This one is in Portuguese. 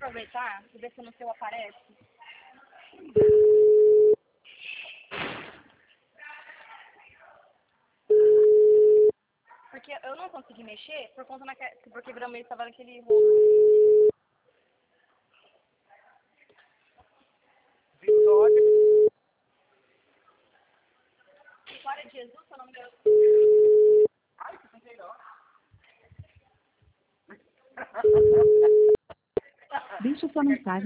aproveitar e ver se no seu aparece. Porque eu não consegui mexer por conta porque realmente estava naquele rolo. Vitória. Vitória de Jesus, seu nome deu. Ai, que pensei não. Deixe sua mensagem